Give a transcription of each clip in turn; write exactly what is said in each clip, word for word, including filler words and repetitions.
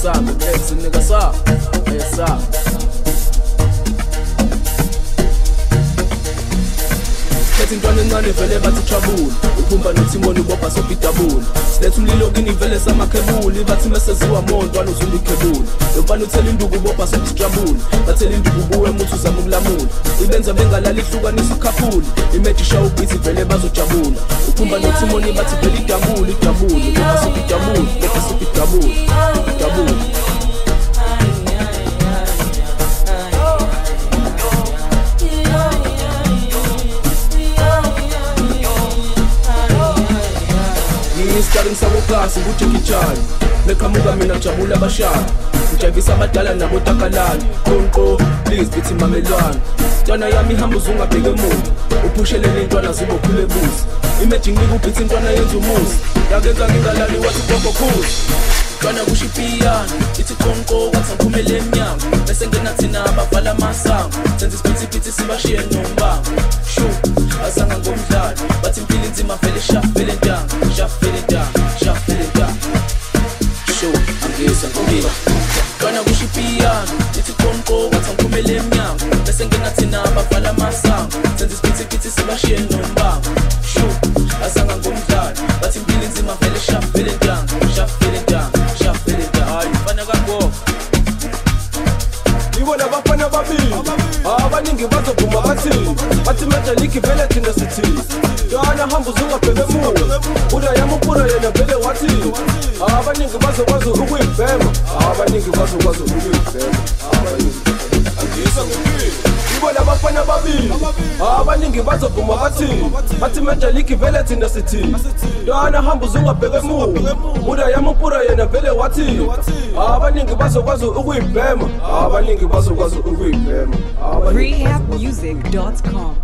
Ayasaba, ex nigga sa. Ayasaba. Letting run and run vele bathi trouble uphumba nothimoni ubopha sopitabule Let's umlilo kini vele samakhebuli bathi meseziwa monto aluzula ikhebuli Lomfana uthela induku ubopha sopistrabule bathela induku buwe muthi uzama ukulamula Ibenza bengalali ihlukanisa ukhafuli Image show busy vele bazojabula uphumba nothimoni bathi vele idabule idabule ubopha sopitabule ubopha sopitabule idabule Starting sawokasi nguJackie Chan Mekamuka mina jabula bashana Ujayivisa abadala nabo takalani Konko please bithi mamelwana Ntwana yami hamba uzungabheke emuva Uphushelele intwana zibokhule busi Imagine ngiku bithi intwana yenza umusi Yakenza ngingalali wathi konko khuzi Ntwana kusho ipiyano ithi konko wathi ngiphumele emnyango Bese ngenathi nabavala amasango Senza isiphithiphithi sibashiye nombango Shu asanga ngomdlalo bathi impilo inzima vele shafele ntanga shafele ntanga shafele ntanga Shu angisa ngomila Ntwana kusho ipiyano ithi konko wathi ngiphumele emnyango Bese ngenathi nabavala amasango Senza isiphithiphithi sibashiye nombango Shu asanga ngomdlalo bathi impilo inzima vele shafele ntanga shafele ntanga shafele ntanga hayi fana kangoba Ibona bafana babili abaningi bazovuma bathi bathi mejaliki vele thina sithi Ntwana hamba uzungabheke emuva Buda yamupura yena vele wathi abaningi bazokwazi ukuyibhema abaningi bazokwazi ukuyibhema abaningi angisa ngempilo Ibona bafana babili abaningi bazovuma bathi bathi mejaliki vele thina sithi Ntwana hamba uzungabheke emuva Buda yamupura yena vele wathi abaningi bazokwazi ukuyibhema abaningi bazokwazi ukuyibhema rehab music dot com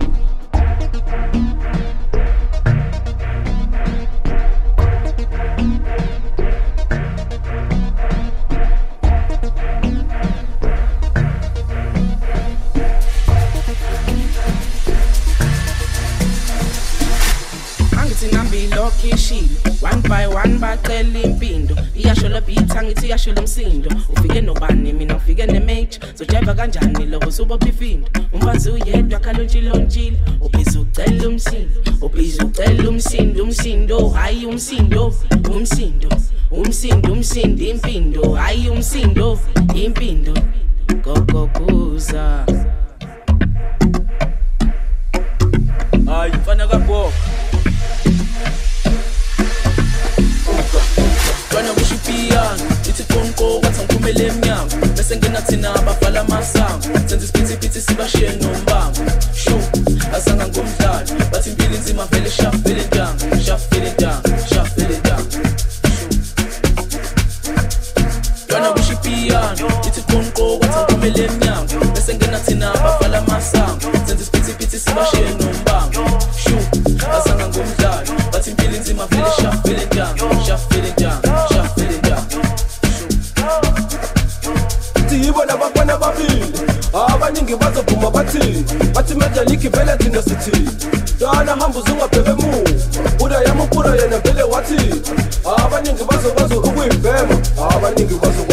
One by one bacela impindo iyashola beat angithi iyashola umsindo ufike nobani mina ufike nemage zojiva kanjani lokho subopha ifindo umfazi uyedwa khalontshile ontshile ubhiza ucela umsindo ubhiza ucela umsindo umsindo hayi umsindo umsindo umsindo umsindo impindo hayi umsindo impindo gogokuza hayi mfana kaboko Ntwana kusho ipiyano ithi konko wathi ngiphumele emnyango Bese ngenathi nabavala amasango Senza isiphithiphithi sibashiye nombango Shu asanga ngomdlalo bathi impilo inzima vele shafele ntanga shafele ntanga shafele ntanga Ntwana kusho ipiyano ithi konko wathi ngiphumele emnyango Bese ngenathi nabavala amasango Senza isiphithiphithi sibashiye nombango Shu asanga ngomdlalo bathi impilo inzima vele shafele ntanga shafele ntanga Ibona bafana babili abaningi bazovuma bathi bathi mejaliki vele thina sithi Ntwana hamba uzungabheke emuva Buda yamupura yena vele wathi abaningi bazokwazi ukuyibhema abaningi bazokwazi